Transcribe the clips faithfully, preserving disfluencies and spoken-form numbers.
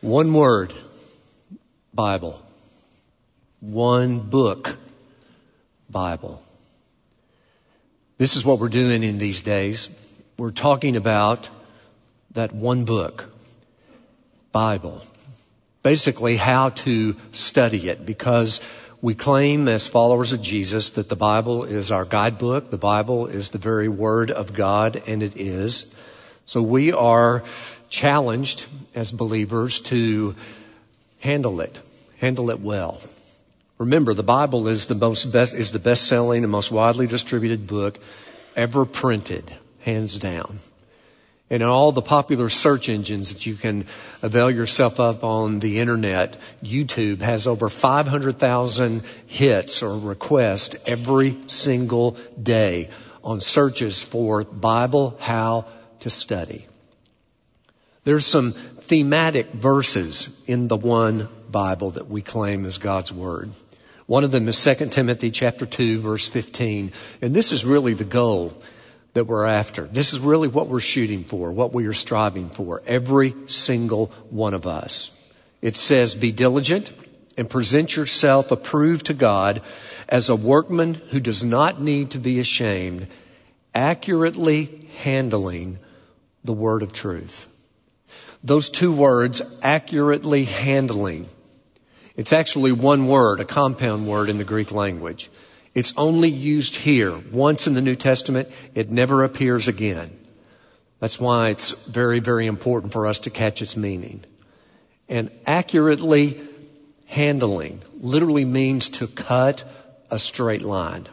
One word, Bible. One book, Bible. This is what we're doing in these days. We're talking about that one book, Bible. Basically, how to study it, because we claim as followers of Jesus that the Bible is our guidebook. The Bible is the very Word of God, and it is. So we are challenged as believers to handle it, handle it well. Remember, the Bible is the most best, is the best-selling and most widely distributed book ever printed, hands down. And in all the popular search engines that you can avail yourself of on the internet, YouTube has over five hundred thousand hits or requests every single day on searches for Bible, how to study. There's some thematic verses in the one Bible that we claim is God's Word. One of them is Second Timothy chapter two, verse fifteen. And this is really the goal that we're after. This is really what we're shooting for, what we are striving for, every single one of us. It says, "Be diligent and present yourself approved to God as a workman who does not need to be ashamed, accurately handling the word of truth." Those two words, accurately handling, it's actually one word, a compound word in the Greek language. It's only used here once in the New Testament. It never appears again. That's why it's very, very important for us to catch its meaning. And accurately handling literally means to cut a straight line.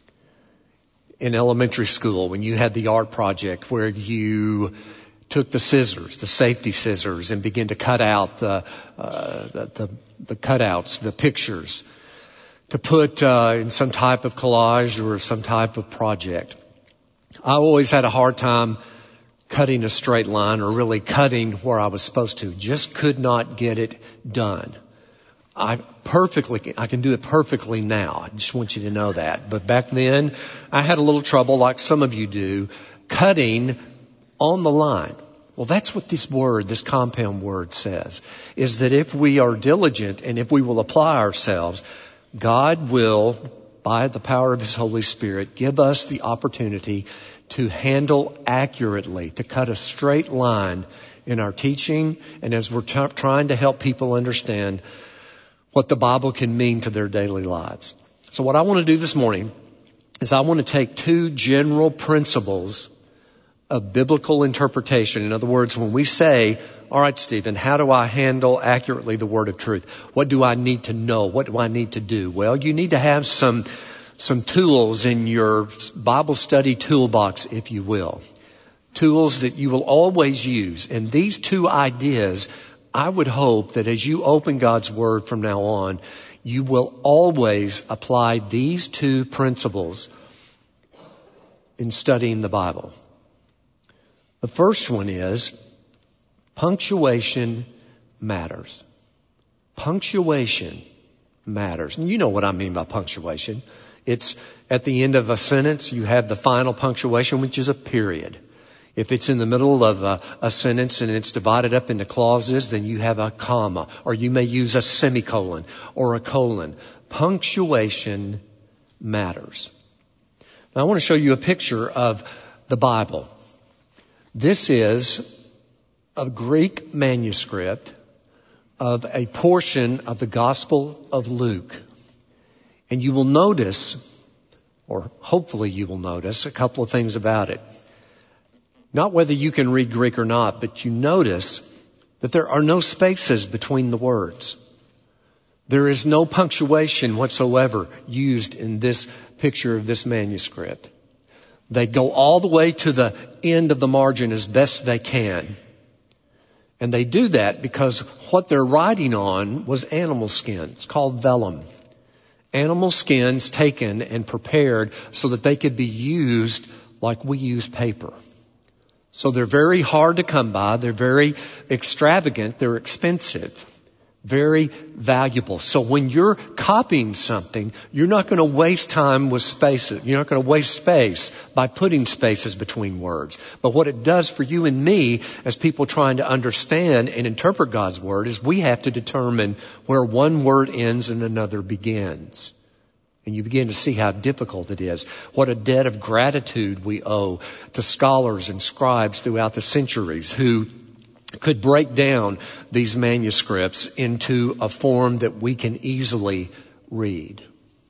In elementary school, when you had the art project where you took the scissors, the safety scissors, and began to cut out the uh, the, the cutouts, the pictures, to put uh, in some type of collage or some type of project. I always had a hard time cutting a straight line or really cutting where I was supposed to. Just could not get it done. I perfectly, I can do it perfectly now. I just want you to know that. But back then, I had a little trouble, like some of you do, cutting on the line. Well, that's what this word, this compound word says, is that if we are diligent and if we will apply ourselves, God will, by the power of His Holy Spirit, give us the opportunity to handle accurately, to cut a straight line in our teaching and as we're t- trying to help people understand what the Bible can mean to their daily lives. So what I want to do this morning is I want to take two general principles of biblical interpretation. In other words, when we say, all right, Stephen, how do I handle accurately the word of truth? What do I need to know? What do I need to do? Well, you need to have some, some tools in your Bible study toolbox, if you will. Tools that you will always use. And these two ideas, I would hope that as you open God's Word from now on, you will always apply these two principles in studying the Bible. The first one is punctuation matters. Punctuation matters. And you know what I mean by punctuation. It's at the end of a sentence, you have the final punctuation, which is a period. If it's in the middle of a, a sentence and it's divided up into clauses, then you have a comma, or you may use a semicolon or a colon. Punctuation matters. Now I want to show you a picture of the Bible. This is a Greek manuscript of a portion of the Gospel of Luke. And you will notice, or hopefully you will notice, a couple of things about it. Not whether you can read Greek or not, but you notice that there are no spaces between the words. There is no punctuation whatsoever used in this picture of this manuscript. They go all the way to the end of the margin as best they can. And they do that because what they're writing on was animal skin. It's called vellum. Animal skins taken and prepared so that they could be used like we use paper. So they're very hard to come by. They're very extravagant. They're expensive. Very valuable. So when you're copying something, you're not going to waste time with spaces. You're not going to waste space by putting spaces between words. But what it does for you and me as people trying to understand and interpret God's word is we have to determine where one word ends and another begins. And you begin to see how difficult it is. What a debt of gratitude we owe to scholars and scribes throughout the centuries who could break down these manuscripts into a form that we can easily read.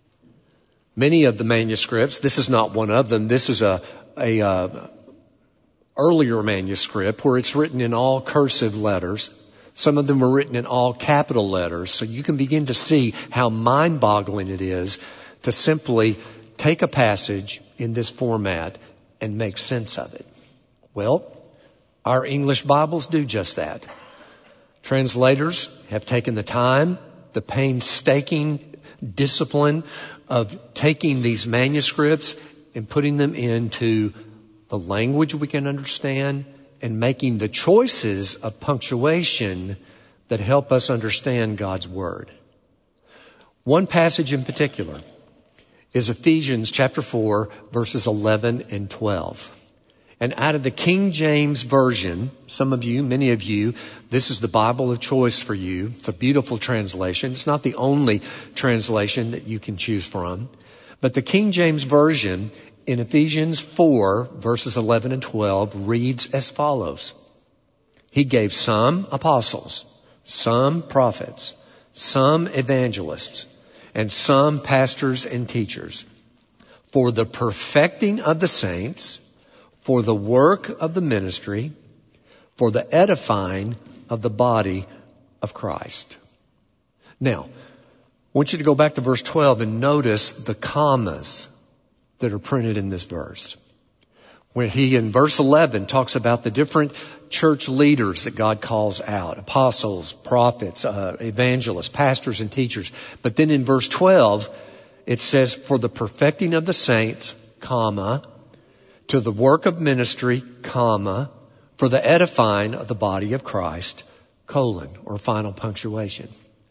Many of the manuscripts, this is not one of them, this is a, a uh, earlier manuscript where it's written in all cursive letters. Some of them are written in all capital letters. So you can begin to see how mind-boggling it is to simply take a passage in this format and make sense of it. Well, our English Bibles do just that. Translators have taken the time, the painstaking discipline of taking these manuscripts and putting them into the language we can understand and making the choices of punctuation that help us understand God's Word. One passage in particular is Ephesians chapter four, verses eleven and twelve. And out of the King James Version, some of you, many of you, this is the Bible of choice for you. It's a beautiful translation. It's not the only translation that you can choose from. But the King James Version in Ephesians four, verses eleven and twelve reads as follows. He gave some apostles, some prophets, some evangelists, and some pastors and teachers for the perfecting of the saints, for the work of the ministry, for the edifying of the body of Christ. Now, I want you to go back to verse twelve and notice the commas that are printed in this verse. When he, in verse eleven, talks about the different church leaders that God calls out, apostles, prophets, uh, evangelists, pastors, and teachers. But then in verse twelve, it says, for the perfecting of the saints, comma, to the work of ministry, comma, for the edifying of the body of Christ, colon, or final punctuation.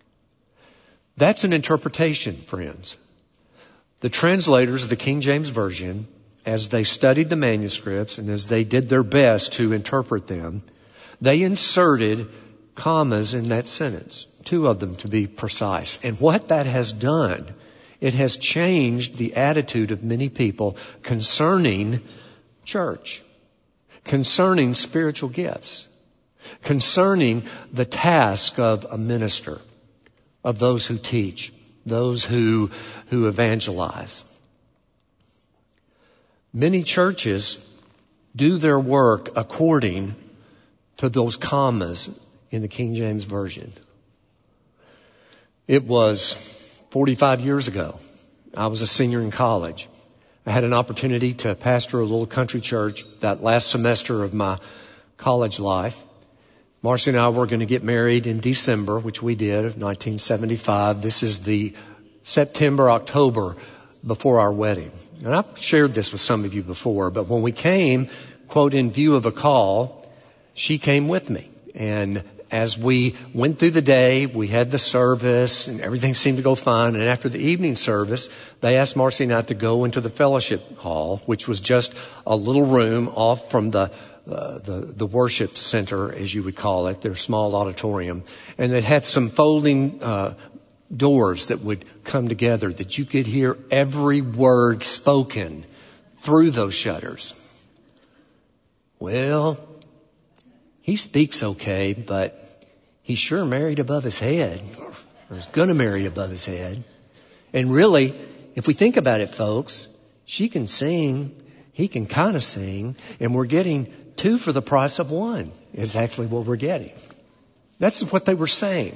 That's an interpretation, friends. The translators of the King James Version, as they studied the manuscripts and as they did their best to interpret them, they inserted commas in that sentence, two of them to be precise. And what that has done, it has changed the attitude of many people concerning church, concerning spiritual gifts, concerning the task of a minister, of those who teach, those who, who evangelize. Many churches do their work according to those commas in the King James Version. It was forty-five years ago. I was a senior in college. I had an opportunity to pastor a little country church that last semester of my college life. Marcy and I were going to get married in December, which we did, of nineteen seventy-five. This is the September, October before our wedding. And I've shared this with some of you before, but when we came, quote, in view of a call, she came with me. And as we went through the day, we had the service and everything seemed to go fine. And after the evening service, they asked Marcy and I to go into the fellowship hall, which was just a little room off from the uh, the, the worship center, as you would call it, their small auditorium. And it had some folding uh, doors that would come together that you could hear every word spoken through those shutters. Well, he speaks okay, but he sure married above his head, or is going to marry above his head. And really, if we think about it, folks, she can sing, he can kind of sing, and we're getting two for the price of one is actually what we're getting. That's what they were saying.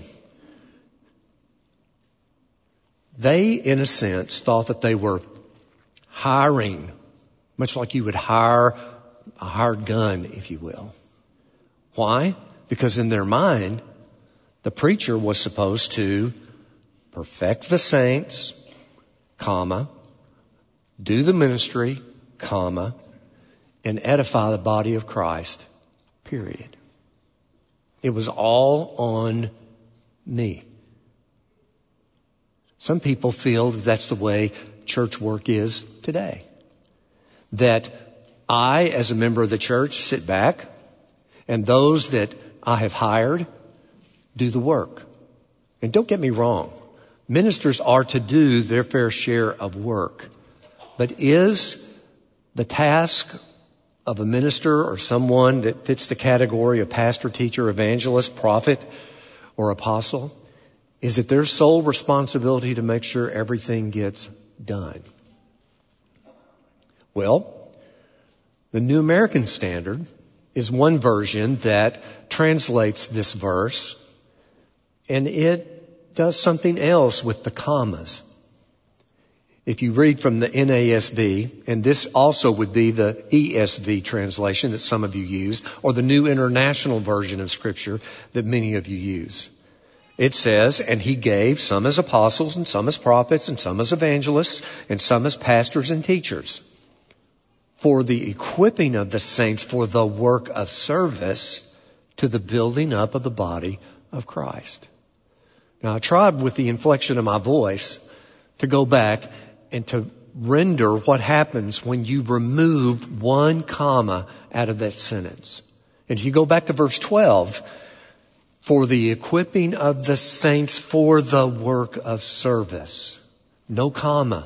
They, in a sense, thought that they were hiring, much like you would hire a hired gun, if you will. Why? Because in their mind, the preacher was supposed to perfect the saints, comma, do the ministry, comma, and edify the body of Christ, period. It was all on me. Some people feel that that's the way church work is today. That I, as a member of the church, sit back, and those that I have hired do the work. And don't get me wrong, ministers are to do their fair share of work. But is the task of a minister or someone that fits the category of pastor, teacher, evangelist, prophet, or apostle, is it their sole responsibility to make sure everything gets done? Well, the New American Standard is one version that translates this verse, and it does something else with the commas. If you read from the N A S B, and this also would be the E S V translation that some of you use, or the New International Version of Scripture that many of you use. It says, and he gave some as apostles, and some as prophets, and some as evangelists, and some as pastors and teachers, for the equipping of the saints for the work of service to the building up of the body of Christ. Now, I tried with the inflection of my voice to go back and to render what happens when you remove one comma out of that sentence. And if you go back to verse twelve, for the equipping of the saints for the work of service. No comma.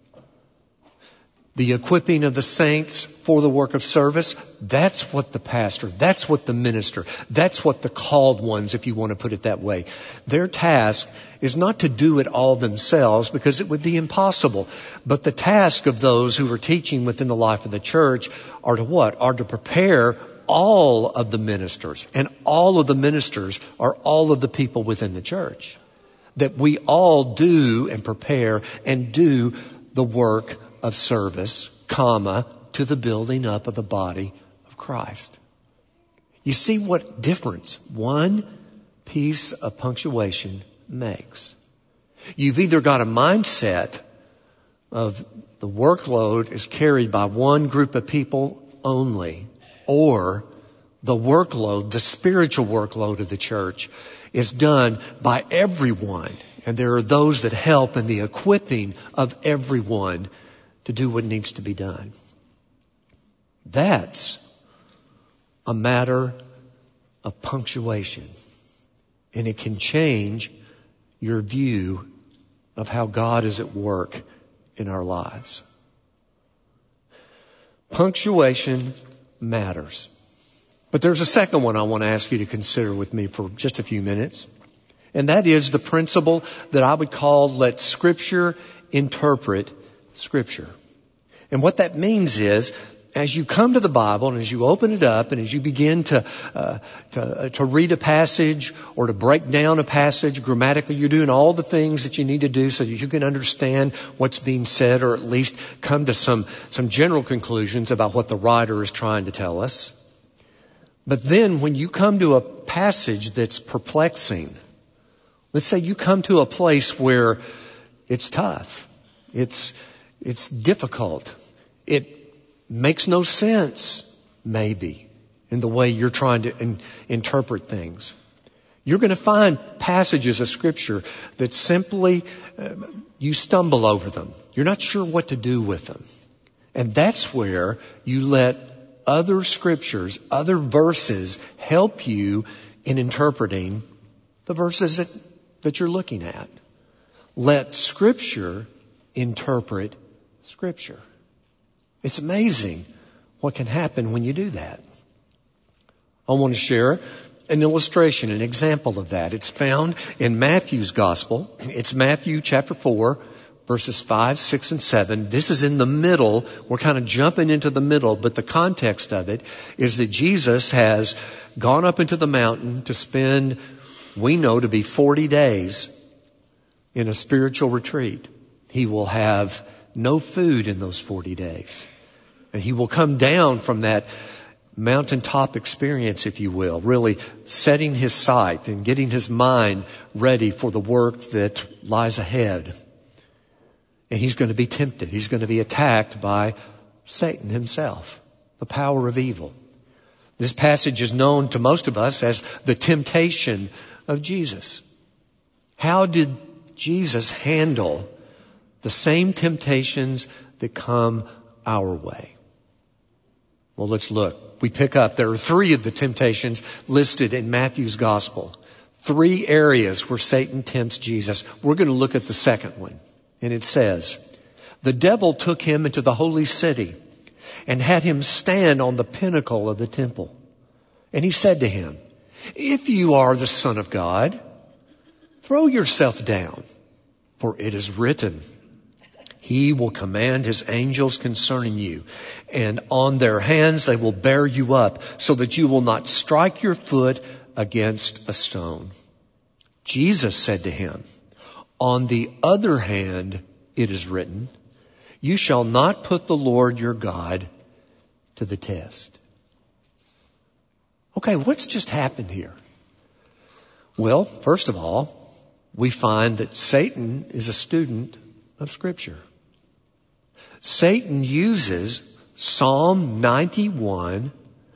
The equipping of the saints for the work of service, that's what the pastor, that's what the minister, that's what the called ones, if you want to put it that way. Their task is not to do it all themselves, because it would be impossible. But the task of those who are teaching within the life of the church are to what? Are to prepare all of the ministers. And all of the ministers are all of the people within the church. That we all do and prepare and do the work of service, comma, to the building up of the body of Christ. You see what difference one piece of punctuation makes. You've either got a mindset of the workload is carried by one group of people only, or the workload, the spiritual workload of the church is done by everyone. And there are those that help in the equipping of everyone to do what needs to be done. That's a matter of punctuation. And it can change your view of how God is at work in our lives. Punctuation matters. But there's a second one I want to ask you to consider with me for just a few minutes. And that is the principle that I would call let Scripture interpret Scripture. And what that means is, as you come to the Bible and as you open it up and as you begin to uh, to, uh, to read a passage or to break down a passage grammatically, you're doing all the things that you need to do so that you can understand what's being said, or at least come to some some general conclusions about what the writer is trying to tell us. But then when you come to a passage that's perplexing, let's say you come to a place where it's tough, it's it's difficult, it makes no sense, maybe, in the way you're trying to in, interpret things. You're going to find passages of Scripture that simply, uh, you stumble over them. You're not sure what to do with them. And that's where you let other Scriptures, other verses help you in interpreting the verses that, that you're looking at. Let Scripture interpret Scripture. It's amazing what can happen when you do that. I want to share an illustration, an example of that. It's found in Matthew's Gospel. It's Matthew chapter four, verses five, six, and seven. This is in the middle. We're kind of jumping into the middle, but the context of it is that Jesus has gone up into the mountain to spend, we know to be forty days in a spiritual retreat. He will have no food in those forty days. And he will come down from that mountaintop experience, if you will, really setting his sight and getting his mind ready for the work that lies ahead. And he's going to be tempted. He's going to be attacked by Satan himself, the power of evil. This passage is known to most of us as the temptation of Jesus. How did Jesus handle the same temptations that come our way? Well, let's look. We pick up. There are three of the temptations listed in Matthew's gospel. Three areas where Satan tempts Jesus. We're going to look at the second one. And it says, the devil took him into the holy city and had him stand on the pinnacle of the temple. And he said to him, if you are the Son of God, throw yourself down, for it is written, he will command his angels concerning you, and on their hands they will bear you up, so that you will not strike your foot against a stone. Jesus said to him, on the other hand, it is written, you shall not put the Lord your God to the test. Okay, what's just happened here? Well, first of all, we find that Satan is a student of Scripture. Satan uses Psalm ninety-one,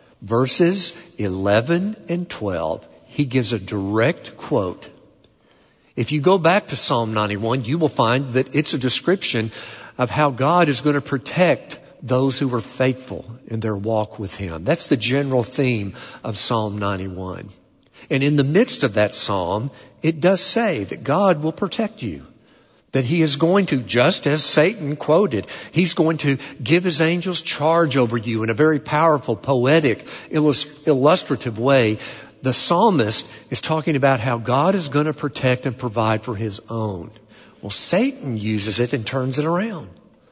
verses eleven and twelve. He gives a direct quote. If you go back to Psalm ninety-one, you will find that it's a description of how God is going to protect those who are faithful in their walk with Him. That's the general theme of Psalm ninety-one. And in the midst of that psalm, it does say that God will protect you. That He is going to, just as Satan quoted, He's going to give His angels charge over you in a very powerful, poetic, illustrative way. The psalmist is talking about how God is going to protect and provide for His own. Well, Satan uses it and turns it around.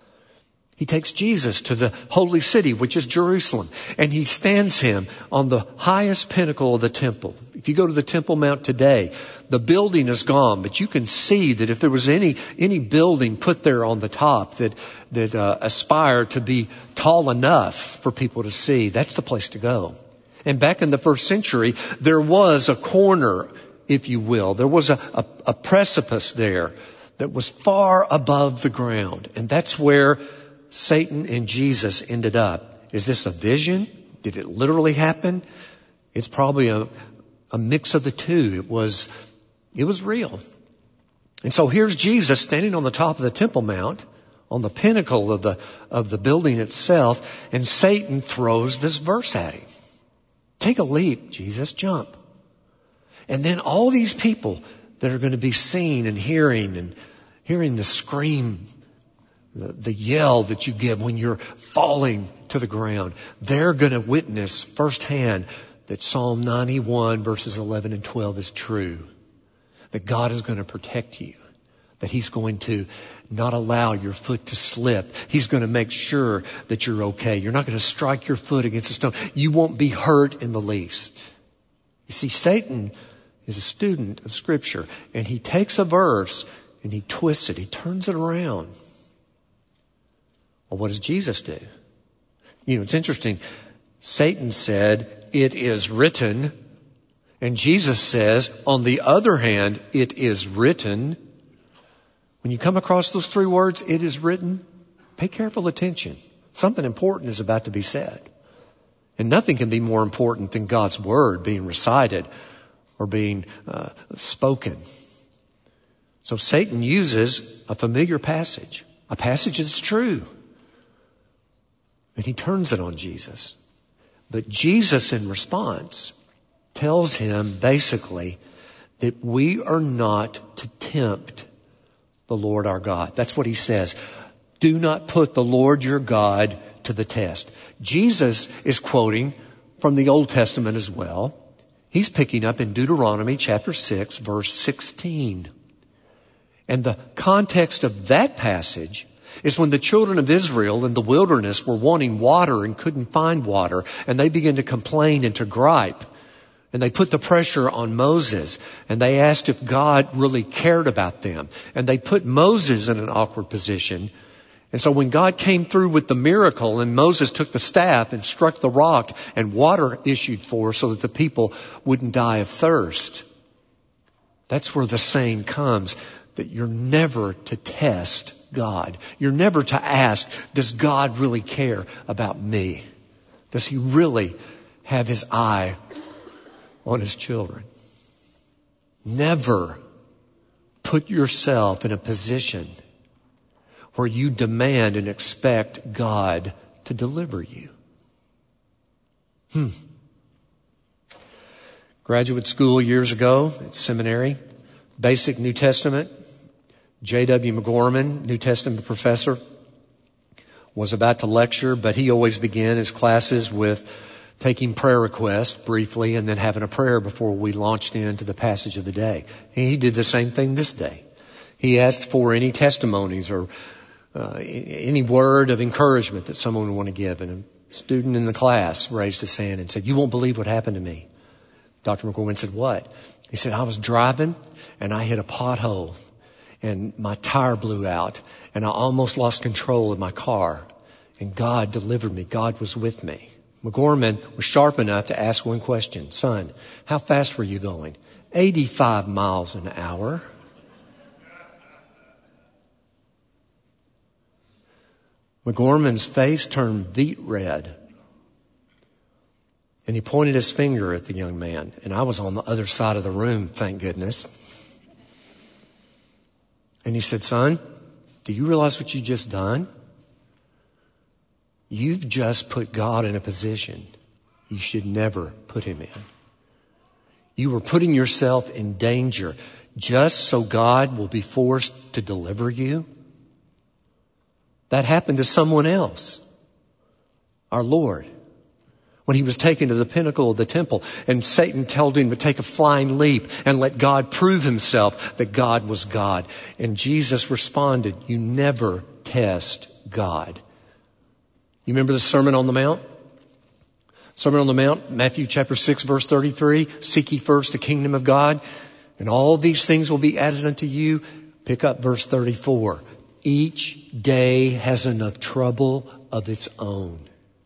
He takes Jesus to the holy city, which is Jerusalem, and he stands him on the highest pinnacle of the temple. If you go to the Temple Mount today, the building is gone, but you can see that if there was any any building put there on the top that that uh, aspired to be tall enough for people to see, that's the place to go. And back in the first century, there was a corner, if you will. There was a, a, a precipice there that was far above the ground, and that's where Satan and Jesus ended up. Is this a vision? Did it literally happen? It's probably a, a mix of the two. It was, it was real. And so here's Jesus standing on the top of the Temple Mount, on the pinnacle of the, of the building itself, and Satan throws this verse at him. Take a leap, Jesus, jump. And then all these people that are going to be seen and hearing and hearing the scream, The, the yell that you give when you're falling to the ground, they're going to witness firsthand that Psalm ninety-one verses eleven and twelve is true. That God is going to protect you. That He's going to not allow your foot to slip. He's going to make sure that you're okay. You're not going to strike your foot against a stone. You won't be hurt in the least. You see, Satan is a student of Scripture, and he takes a verse and he twists it. He turns it around. Well, what does Jesus do? You know, it's interesting. Satan said, it is written. And Jesus says, on the other hand, it is written. When you come across those three words, it is written, pay careful attention. Something important is about to be said. And nothing can be more important than God's word being recited or being uh, spoken. So Satan uses a familiar passage, a passage that's true. And he turns it on Jesus. But Jesus, in response, tells him basically that we are not to tempt the Lord our God. That's what he says. Do not put the Lord your God to the test. Jesus is quoting from the Old Testament as well. He's picking up in Deuteronomy chapter six, verse sixteen. And the context of that passage is when the children of Israel in the wilderness were wanting water and couldn't find water, and they began to complain and to gripe. And they put the pressure on Moses, and they asked if God really cared about them. And they put Moses in an awkward position. And so when God came through with the miracle, and Moses took the staff and struck the rock, and water issued forth so that the people wouldn't die of thirst, that's where the saying comes that you're never to test God. You're never to ask, does God really care about me? Does He really have His eye on His children? Never put yourself in a position where you demand and expect God to deliver you? Hmm. Graduate school years ago at seminary, basic New Testament. J W McGorman, New Testament professor, was about to lecture, but he always began his classes with taking prayer requests briefly and then having a prayer before we launched into the passage of the day. And he did the same thing this day. He asked for any testimonies or uh, any word of encouragement that someone would want to give. And a student in the class raised his hand and said, "You won't believe what happened to me." Doctor McGorman said, "What?" He said, "I was driving and I hit a pothole and my tire blew out and I almost lost control of my car. And God delivered me. God was with me." McGorman was sharp enough to ask one question. "Son, how fast were you going?" eighty-five miles an hour. McGorman's face turned beet red. And he pointed his finger at the young man. And I was on the other side of the room, thank goodness. And he said, "Son, do you realize what you just done? You've just put God in a position you should never put him in. You were putting yourself in danger just so God will be forced to deliver you." That happened to someone else, our Lord, when he was taken to the pinnacle of the temple and Satan told him to take a flying leap and let God prove himself that God was God. And Jesus responded, "You never test God." You remember the Sermon on the Mount? Sermon on the Mount, Matthew chapter six, verse thirty-three. "Seek ye first the kingdom of God, and all these things will be added unto you." Pick up verse thirty-four. "Each day has enough trouble of its own."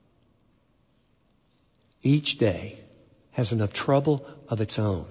Each day has enough trouble of its own.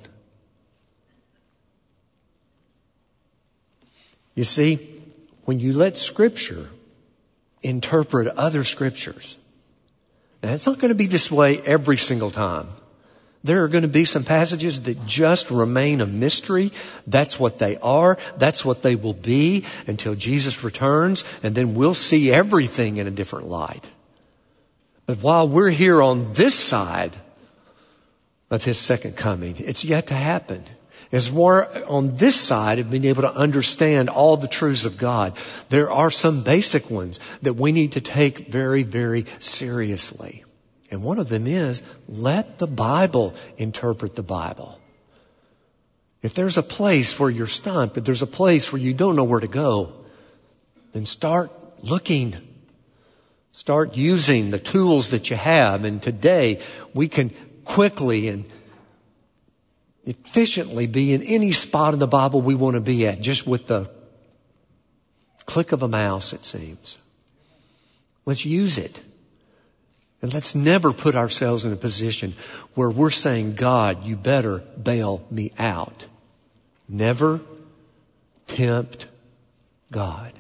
You see, when you let Scripture interpret other Scriptures, and it's not going to be this way every single time. There are going to be some passages that just remain a mystery. That's what they are. That's what they will be until Jesus returns. And then we'll see everything in a different light. But while we're here on this side of his second coming, it's yet to happen. As we're on this side of being able to understand all the truths of God, there are some basic ones that we need to take very, very seriously. And one of them is, let the Bible interpret the Bible. If there's a place where you're stumped, if there's a place where you don't know where to go, then start looking. Start using the tools that you have. And today we can quickly and efficiently be in any spot in the Bible we want to be at, just with the click of a mouse, it seems. Let's use it. And let's never put ourselves in a position where we're saying, "God, you better bail me out." Never tempt God.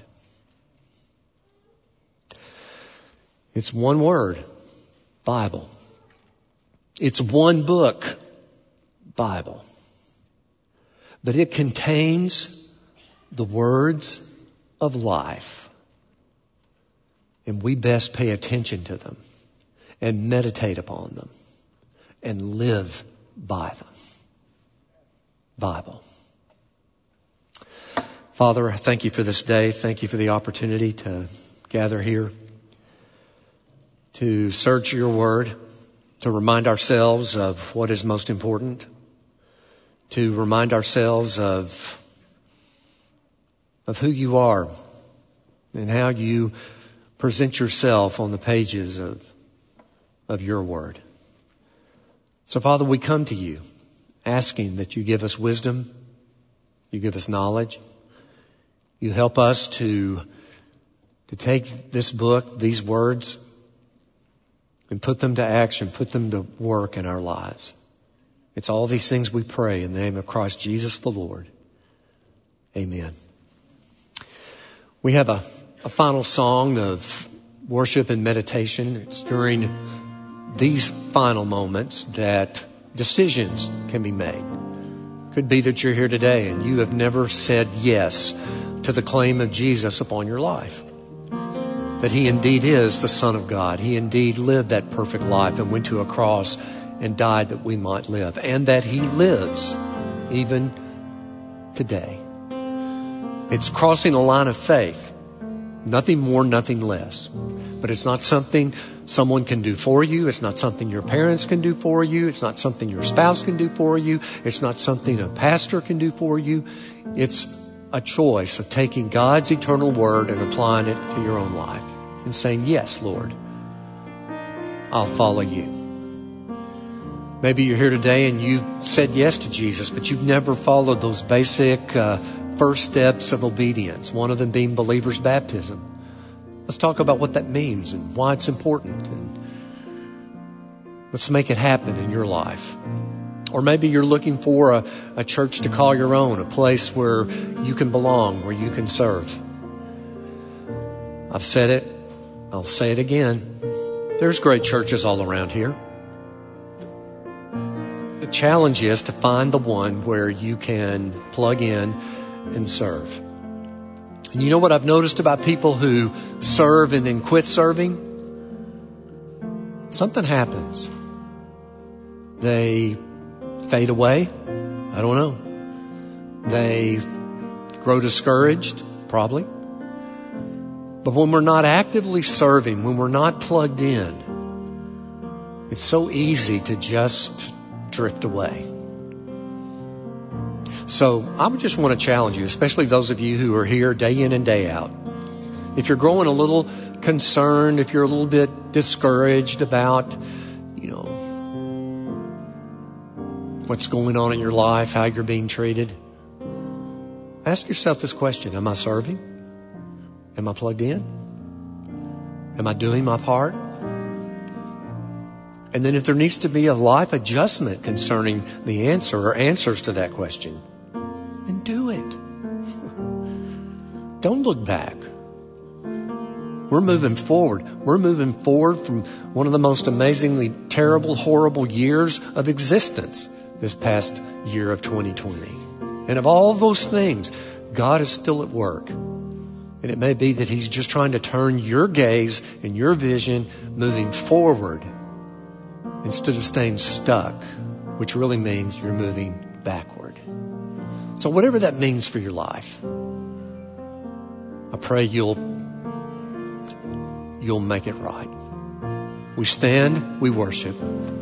It's one word, Bible. It's one book, Bible. But it contains the words of life. And we best pay attention to them and meditate upon them and live by them. Bible. Father, I thank you for this day. Thank you for the opportunity to gather here, to search your word, to remind ourselves of what is most important, to remind ourselves of, of who you are and how you present yourself on the pages of of your word. So, Father, we come to you asking that you give us wisdom, you give us knowledge, you help us to, to take this book, these words, and put them to action, put them to work in our lives. It's all these things we pray in the name of Christ Jesus the Lord. Amen. We have a, a final song of worship and meditation. It's during these final moments that decisions can be made. Could be that you're here today and you have never said yes to the claim of Jesus upon your life. That he indeed is the Son of God. He indeed lived that perfect life and went to a cross and died that we might live. And that he lives even today. It's crossing a line of faith. Nothing more, nothing less. But it's not something someone can do for you. It's not something your parents can do for you. It's not something your spouse can do for you. It's not something a pastor can do for you. It's a choice of taking God's eternal word and applying it to your own life and saying, yes, Lord, I'll follow you. Maybe you're here today and you've said yes to Jesus, but you've never followed those basic uh, first steps of obedience, one of them being believer's baptism. Let's talk about what that means and why it's important. And let's make it happen in your life. Or maybe you're looking for a, a church to call your own, a place where you can belong, where you can serve. I've said it. I'll say it again. There's great churches all around here. The challenge is to find the one where you can plug in and serve. And you know what I've noticed about people who serve and then quit serving? Something happens. They fade away. I don't know. They grow discouraged, probably. But when we're not actively serving, when we're not plugged in, it's so easy to just drift away. So I would just want to challenge you, especially those of you who are here day in and day out. If you're growing a little concerned, if you're a little bit discouraged about, you know, what's going on in your life, how you're being treated, ask yourself this question. Am I serving? Am I plugged in? Am I doing my part? And then if there needs to be a life adjustment concerning the answer or answers to that question, then do it. Don't look back. We're moving forward. We're moving forward from one of the most amazingly terrible, horrible years of existence this past year of twenty twenty. And of all those things, God is still at work. And it may be that he's just trying to turn your gaze and your vision moving forward instead of staying stuck, which really means you're moving backward. So whatever that means for your life, I pray you'll you'll make it right. We stand, we worship.